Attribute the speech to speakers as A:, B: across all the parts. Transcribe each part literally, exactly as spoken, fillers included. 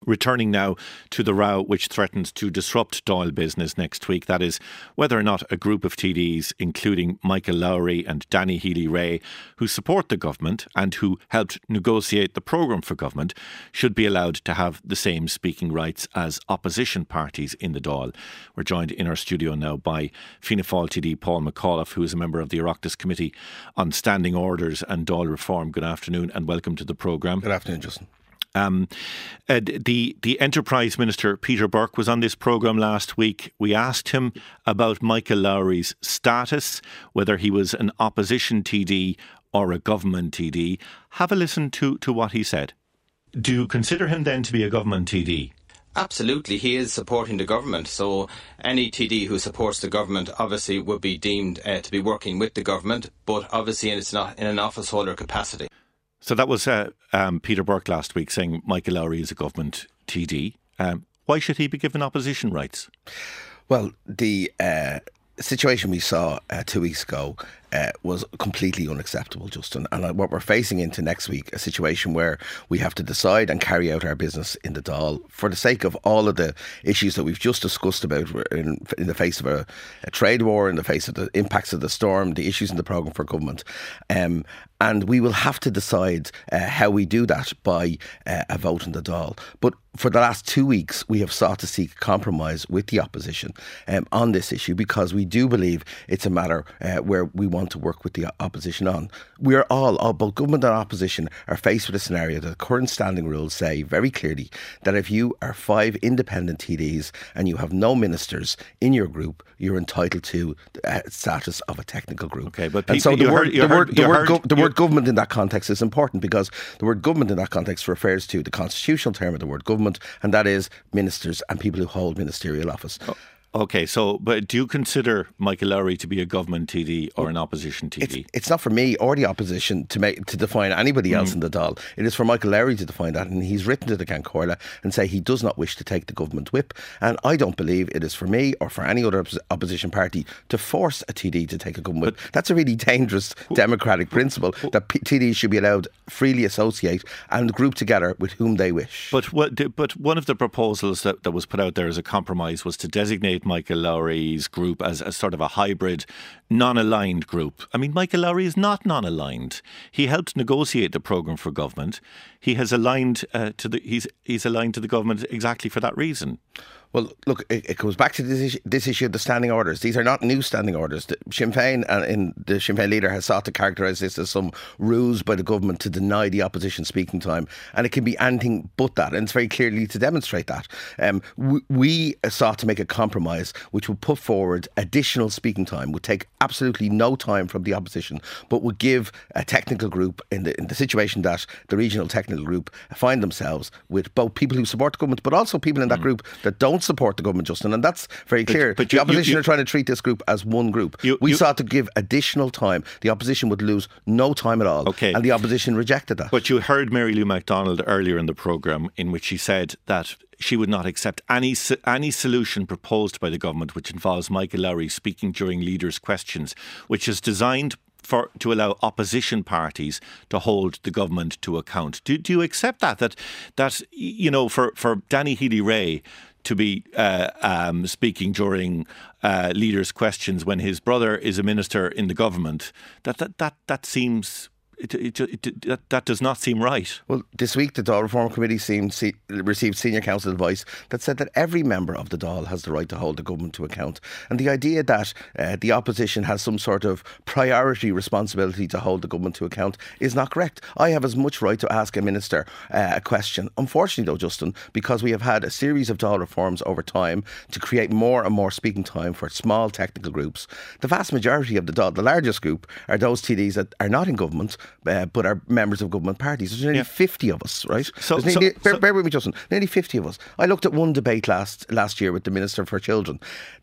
A: returning now to the row which threatens to disrupt Dáil business next week. That is, whether or not a group of T Ds, including Michael Lowry and Danny Healy-Rae, who support the government and who helped negotiate the programme for government, should be allowed to have the same speaking rights as opposition parties in the Dáil. We're joined in our studio now by Fianna Fáil T D Paul McAuliffe, who is a member of the Oireachtas Committee on Standing Orders and Dáil Reform. Good afternoon and welcome to the programme.
B: Good afternoon, Justin.
A: Um, uh, the the Enterprise Minister Peter Burke was on this programme last week. We asked him about Michael Lowry's status, whether he was an opposition T D or a government T D. Have a listen to, to what he said. Do you consider him then to be a government T D?
C: Absolutely, he is supporting the government. So any T D who supports the government obviously would be deemed uh, to be working with the government, but obviously it's not in an office holder capacity.
A: So that was uh, um, Peter Burke last week saying Michael Lowry is a government T D. Um, why should he be given opposition rights?
B: Well, the uh, situation we saw uh, two weeks ago Uh, was completely unacceptable, Justin. And uh, what we're facing into next week, a situation where we have to decide and carry out our business in the Dáil for the sake of all of the issues that we've just discussed about in, in the face of a, a trade war, in the face of the impacts of the storm, the issues in the programme for government. Um, and we will have to decide uh, how we do that by uh, a vote in the Dáil. But for the last two weeks, we have sought to seek compromise with the opposition um, on this issue because we do believe it's a matter uh, where we want to work with the opposition on. We are all, all, both government and opposition, are faced with a scenario that the current standing rules say very clearly that if you are five independent T Ds and you have no ministers in your group, you're entitled to the status of a technical group.
A: Okay, but
B: and so the
A: you
B: word,
A: heard, you
B: the
A: heard,
B: word, the
A: you
B: word,
A: heard,
B: go, the
A: you,
B: word government in that context is important because the word government in that context refers to the constitutional term of the word government, and that is ministers and people who hold ministerial office.
A: Oh. Okay, so, but do you consider Michael Lowry to be a government T D or an opposition T D?
B: It's, it's not for me or the opposition to make to define anybody else mm. in the Dáil. It is for Michael Lowry to define that, and he's written to the Ceann Comhairle and say he does not wish to take the government whip. And I don't believe it is for me or for any other opposition party to force a T D to take a government whip. But that's a really dangerous democratic principle that P- T Ds should be allowed freely associate and group together with whom they wish.
A: But what? But one of the proposals that, that was put out there as a compromise was to designate Michael Lowry's group as a sort of a hybrid, non-aligned group. I mean, Michael Lowry is not non-aligned. He helped negotiate the programme for government. He has aligned uh, to the. He's he's aligned to the government exactly for that reason.
B: Well, look, it, it goes back to this issue, this issue of the standing orders. These are not new standing orders. The Sinn Féin and in the Sinn Féin leader has sought to characterise this as some ruse by the government to deny the opposition speaking time, and it can be anything but that. And it's very clearly to demonstrate that. Um, we, we sought to make a compromise which would put forward additional speaking time, would take absolutely no time from the opposition, but would give a technical group in the in the situation that the regional technical group find themselves with both people who support the government, but also people in that mm. group that don't support the government, Justin, and that's very clear. But, but the you, opposition you, you, are trying to treat this group as one group. You, we you, sought to give additional time. The opposition would lose no time at all, okay. and the opposition rejected that.
A: But you heard Mary Lou McDonald earlier in the programme in which she said that she would not accept any any solution proposed by the government which involves Michael Lowry speaking during leaders' questions, which is designed for to allow opposition parties to hold the government to account. Do, do you accept that? That that you know, for for Danny Healy-Rae to be uh, um, speaking during uh, leaders' questions when his brother is a minister in the government, that that that, that seems. It, it, it, it, that, that does not seem right.
B: Well, this week the Dáil Reform Committee seemed, see, received senior council advice that said that every member of the Dáil has the right to hold the government to account. And the idea that uh, the opposition has some sort of priority responsibility to hold the government to account is not correct. I have as much right to ask a minister uh, a question. Unfortunately though, Justin, because we have had a series of Dáil reforms over time to create more and more speaking time for small technical groups, the vast majority of the Dáil, the largest group, are those T Ds that are not in government, Uh, but are members of government parties. There's nearly yeah. fifty of us, right? So, nearly, so, bear, bear with me, Justin. Nearly fifty of us. I looked at one debate last last year with the Minister for Children. There was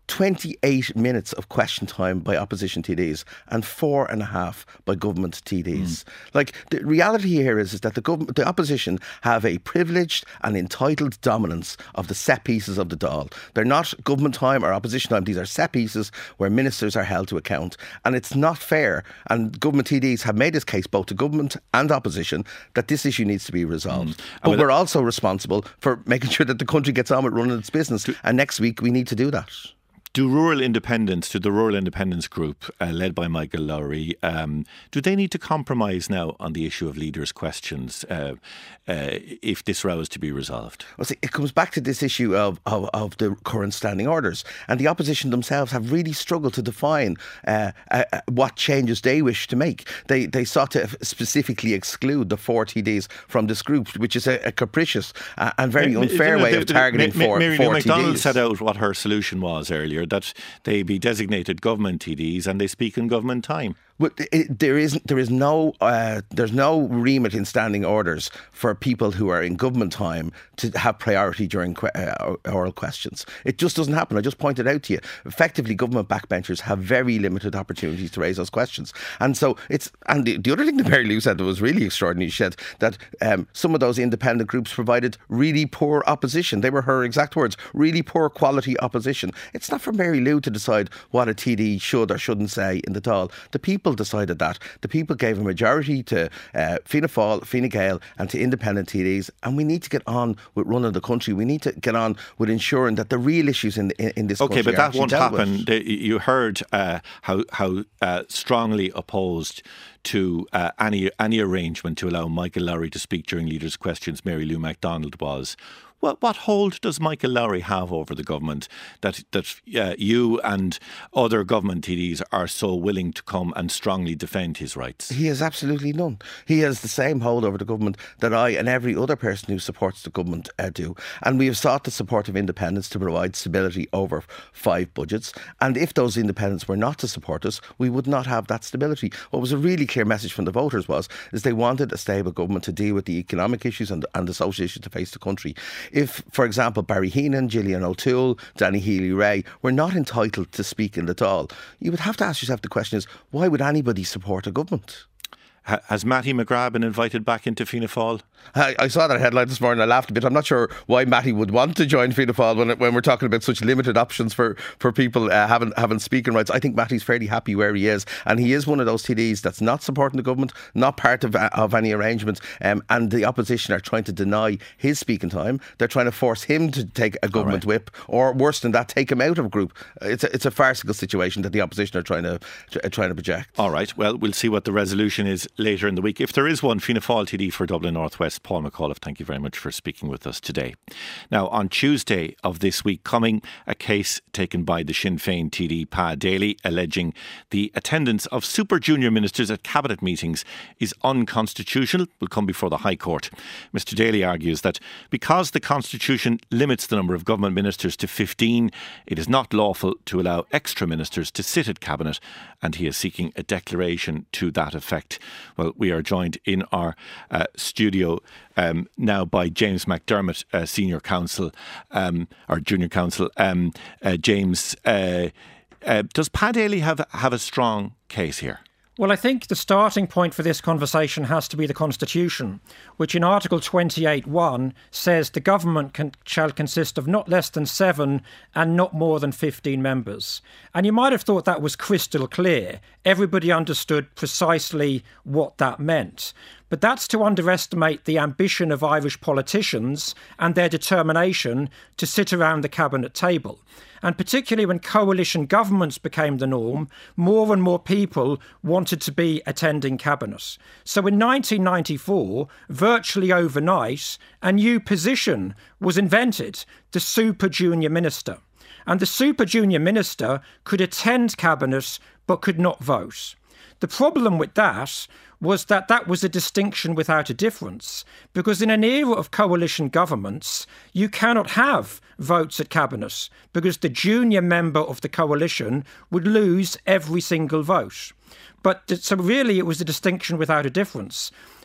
B: twenty-eight minutes of question time by opposition T Ds and four and a half by government T Ds. Mm. Like, the reality here is, is that the government, the opposition have a privileged and entitled dominance of the set pieces of the Dáil. They're not government time or opposition time. These are set pieces where ministers are held to account. And it's not fair. And government T Ds have made this case, both to government and opposition, that this issue needs to be resolved. Mm. But I mean, we're also responsible for making sure that the country gets on with running its business. And next week we need to do that. Do
A: Rural Independence, to the Rural Independence Group, uh, led by Michael Lowry, um, do they need to compromise now on the issue of leaders' questions uh, uh, if this row is to be resolved?
B: Well, see, it comes back to this issue of, of, of the current standing orders. And the opposition themselves have really struggled to define uh, uh, what changes they wish to make. They they sought to specifically exclude the four T Ds from this group, which is a, a capricious uh, and very unfair way of targeting four,
A: Mary
B: four
A: Lou
B: T Ds.
A: McDonald set out what her solution was earlier, that they be designated government T Ds and they speak in government time.
B: Well, it, there is there is no uh, there's no remit in standing orders for people who are in government time to have priority during que- uh, oral questions. It just doesn't happen. I just pointed out to you. Effectively, government backbenchers have very limited opportunities to raise those questions, and so it's. And the, the other thing that Mary Lou said that was really extraordinary, she said that um, some of those independent groups provided really poor opposition. They were her exact words: really poor quality opposition. It's not for Mary Lou to decide what a T D should or shouldn't say in the Dáil. The people decided that. The people gave a majority to uh, Fianna Fáil, Fine Gael and to independent T Ds, and we need to get on with running the country. We need to get on with ensuring that the real issues in in, in this
A: okay,
B: country
A: but that won't happen.
B: With.
A: You heard uh, how how uh, strongly opposed to uh, any any arrangement to allow Michael Lowry to speak during leaders' questions Mary Lou McDonald was. Well, what hold does Michael Lowry have over the government that that uh, you and other government T Ds are so willing to come and strongly defend his rights?
B: He has absolutely none. He has the same hold over the government that I and every other person who supports the government uh, do. And we have sought the support of independents to provide stability over five budgets. And if those independents were not to support us, we would not have that stability. What was a really clear message from the voters was is they wanted a stable government to deal with the economic issues and, and the social issues to face the country. If, for example, Barry Heenan, Gillian O'Toole, Danny Healy-Rae were not entitled to speak in the Dáil, you would have to ask yourself the question is, why would anybody support a government?
A: Has Mattie McGrath been invited back into Fianna Fáil?
B: I, I saw that headline this morning. I laughed a bit. I'm not sure why Mattie would want to join Fianna Fáil when, when we're talking about such limited options for, for people uh, having having speaking rights. I think Mattie's fairly happy where he is, and he is one of those T Ds that's not supporting the government, not part of of any arrangement, um, and the opposition are trying to deny his speaking time. They're trying to force him to take a government right. whip, or worse than that, take him out of a group. It's a, it's a farcical situation that the opposition are trying to trying to project.
A: All right. Well, we'll see what the resolution is later in the week. If there is one, Fianna Fáil T D for Dublin North West, Paul McAuliffe, thank you very much for speaking with us today. Now, on Tuesday of this week coming, a case taken by the Sinn Féin T D Pa Daly alleging the attendance of super junior ministers at cabinet meetings is unconstitutional will come before the High Court. Mister Daly argues that because the Constitution limits the number of government ministers to fifteen, it is not lawful to allow extra ministers to sit at cabinet, and he is seeking a declaration to that effect. Well, we are joined in our uh, studio um, now by James McDermott, uh, Senior Counsel, um, or Junior Counsel. Um, uh, James, uh, uh, does Pa Daly have, have a strong case here?
D: Well, I think the starting point for this conversation has to be the Constitution, which in Article twenty-eight one says the government can, shall consist of not less than seven and not more than fifteen members. And you might have thought that was crystal clear. Everybody understood precisely what that meant. But that's to underestimate the ambition of Irish politicians and their determination to sit around the cabinet table. And particularly when coalition governments became the norm, more and more people wanted to be attending cabinet. So in nineteen ninety-four, virtually overnight, a new position was invented, the super junior minister. And the super junior minister could attend cabinet but could not vote. The problem with that was that that was a distinction without a difference, because in an era of coalition governments, you cannot have votes at cabinet because the junior member of the coalition would lose every single vote. But so really it was a distinction without a difference.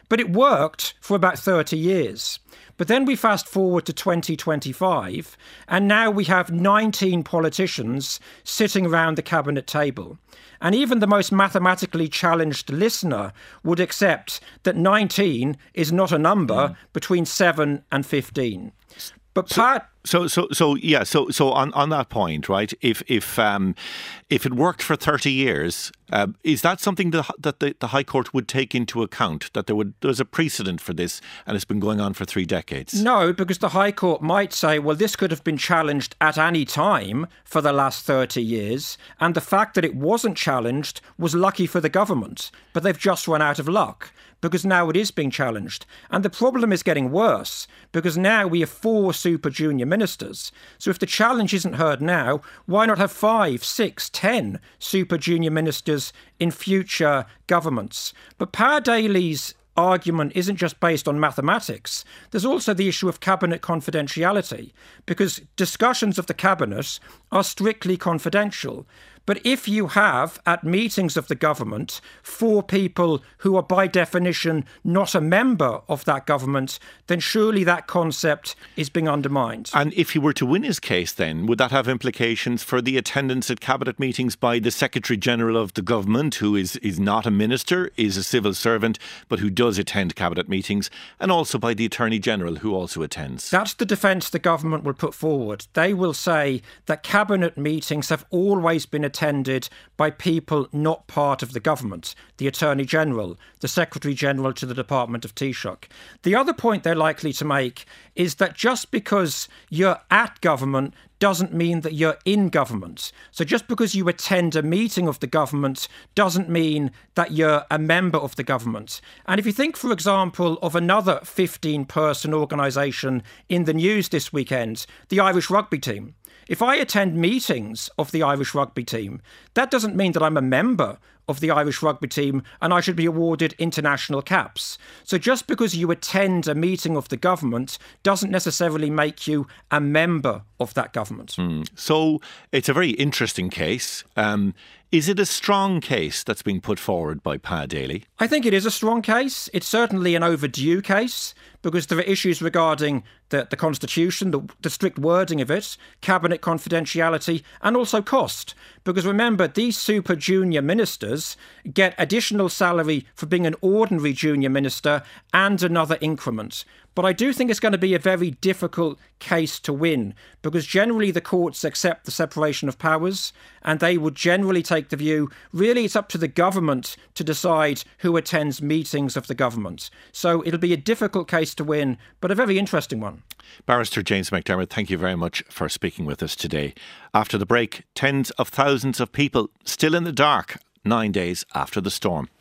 D: But it worked for about thirty years. But then we fast forward to twenty twenty-five, and now we have nineteen politicians sitting around the cabinet table. And even the most mathematically challenged listener would accept that nineteen is not a number mm. between seven and fifteen. But part...
A: So, so, so, yeah. So, so on, on that point, right? If, if, um, if it worked for thirty years, uh, is that something that, that the, the High Court would take into account? That there would there's a precedent for this, and it's been going on for three decades?
D: No, because the High Court might say, well, this could have been challenged at any time for the last thirty years, and the fact that it wasn't challenged was lucky for the government, but they've just run out of luck, because now it is being challenged. And the problem is getting worse, because now we have four super junior ministers. So if the challenge isn't heard now, why not have five, six, ten super junior ministers in future governments? But Power Daly's argument isn't just based on mathematics. There's also the issue of cabinet confidentiality, because discussions of the cabinet are strictly confidential. But if you have, at meetings of the government, four people who are by definition not a member of that government, then surely that concept is being undermined.
A: And if he were to win his case, then, would that have implications for the attendance at cabinet meetings by the Secretary-General of the government, who is, is not a minister, is a civil servant, but who does attend cabinet meetings, and also by the Attorney-General, who also attends?
D: That's the defence the government will put forward. They will say that cabinet meetings have always been attended attended by people not part of the government, the Attorney-General, the Secretary-General to the Department of Taoiseach. The other point they're likely to make is that just because you're at government doesn't mean that you're in government. So just because you attend a meeting of the government doesn't mean that you're a member of the government. And if you think, for example, of another fifteen-person organisation in the news this weekend, the Irish rugby team. If I attend meetings of the Irish rugby team, that doesn't mean that I'm a member of the Irish rugby team and I should be awarded international caps. So just because you attend a meeting of the government doesn't necessarily make you a member of that government.
A: Mm. So it's a very interesting case. Um, is it a strong case that's being put forward by Pa Daly?
D: I think it is a strong case. It's certainly an overdue case because there are issues regarding the, the Constitution, the, the strict wording of it, cabinet confidentiality, and also cost. Because remember, these super junior ministers get additional salary for being an ordinary junior minister and another increment. But I do think it's going to be a very difficult case to win because generally the courts accept the separation of powers and they would generally take the view, really it's up to the government to decide who attends meetings of the government. So it'll be a difficult case to win, but a very interesting one.
A: Barrister James McDermott, thank you very much for speaking with us today. After the break, tens of thousands of people still in the dark nine days after the storm.